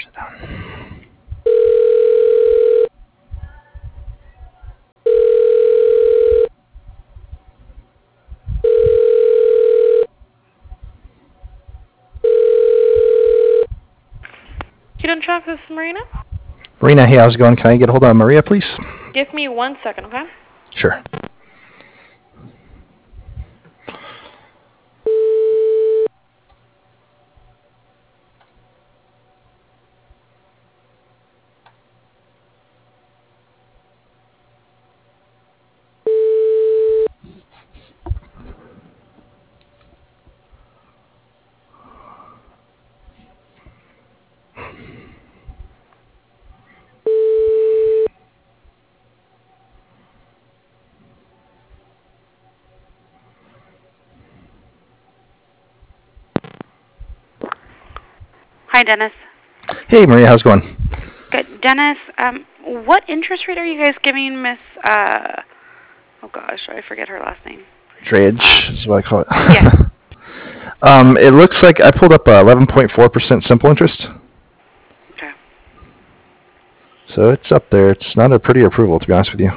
50% down. Keaton Truck, this is Marina. Marina, hey, how's it going? Can I get a hold of Maria, please? Give me 1 second, okay? Sure. Hi, Dennis. Hey, Maria, how's it going? Good. Dennis, what interest rate are you guys giving Miss, oh gosh, I forget her last name. Trade is what I call it. Yeah. It looks like I pulled up 11.4% simple interest. Okay. So it's up there. It's not a pretty approval, to be honest with you.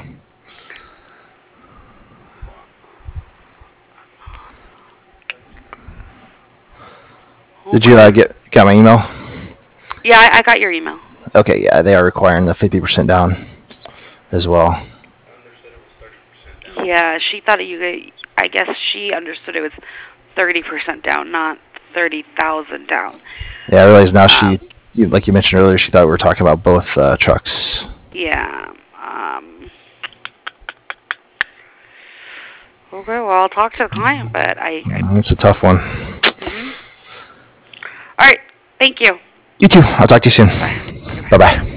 Did you got my email? Yeah, I got your email. Okay, yeah, they are requiring the 50% down as well. Yeah, she thought I guess she understood it was 30% down, not 30,000 down. Yeah, I realize now like you mentioned earlier, she thought we were talking about both trucks. Yeah. Okay, well, I'll talk to the client, but It's a tough one. All right. Thank you. You too. I'll talk to you soon. Bye. Bye-bye.